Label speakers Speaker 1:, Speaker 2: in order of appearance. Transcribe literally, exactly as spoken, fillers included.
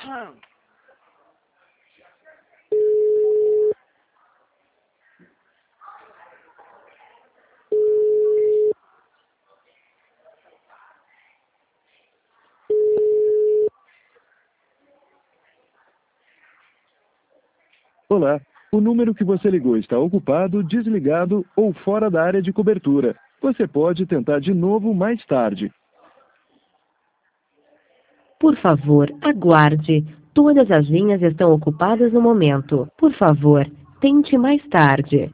Speaker 1: Olá, o número que você ligou está ocupado, desligado ou fora da área de cobertura. Você pode tentar de novo mais tarde.
Speaker 2: Por favor, aguarde. Todas as linhas estão ocupadas no momento. Por favor, tente mais tarde.